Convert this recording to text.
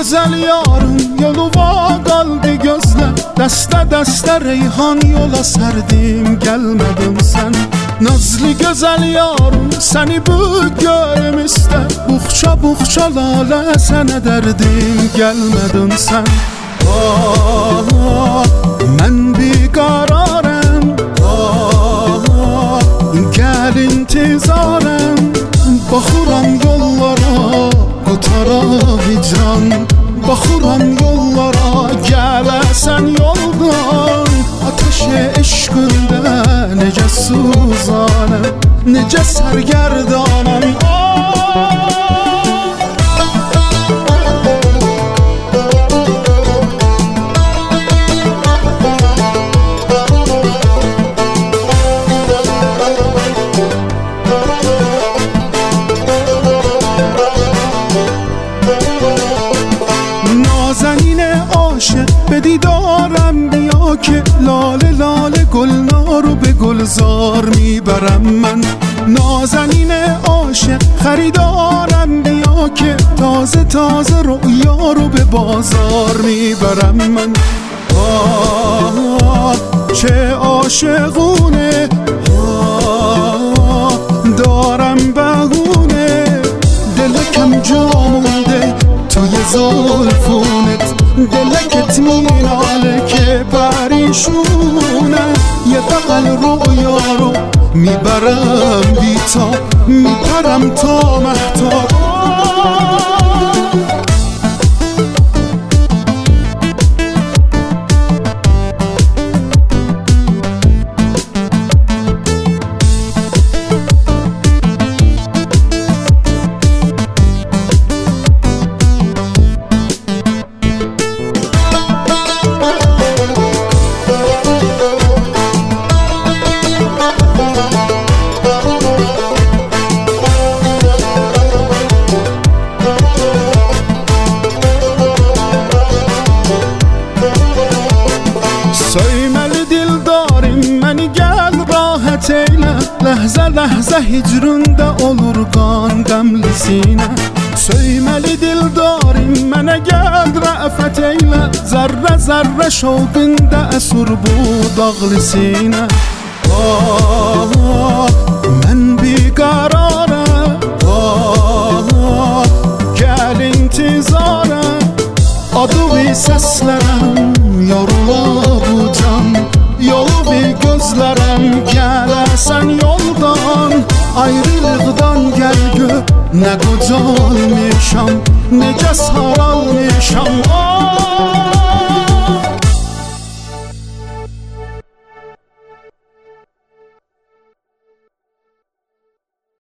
gözəl yarım yolu qaldı gözlə Dəstə reyhan yola sərdim gəlmədin sən Nazlı gözəl yarım səni bu görüm istə Buxça lalə sənə dərdim gəlmədin sən Mən biqararəm gəl intizarəm Baxıram yollara qutara hicran Baxıram yollara gələsən yoldan Ateş eşqində necə suzanəm Necə sərgərdanəm نازنین عاشق به دیدارم بیا که لاله گلنارو به گلزار میبرم من نازنین عاشق خریدارم بیا که تازه رؤیا رو به بازار میبرم من چه عاشقونه دارم بهونه دلکم جا مونده توی زلفونت دلکت میناله که پریشونه یه بغل رویا رو میبرم بیتاب میپرم تا مهتاب Söyməli dildarim məni gəl rahat eylə Ləhzə hicründə olur qan qəmli sinə Söyməli dildarim mənə gəl rəfət eylə Zərrə şovqində əsur bu dağlı sinə Mən biqararəm gəl intizarəm Adı səslənəm yorula bu can Yolu bir gözlərəm gələsən yoldan Ayrılıqdan gəl gör nə qocalmışam Necə saralmışam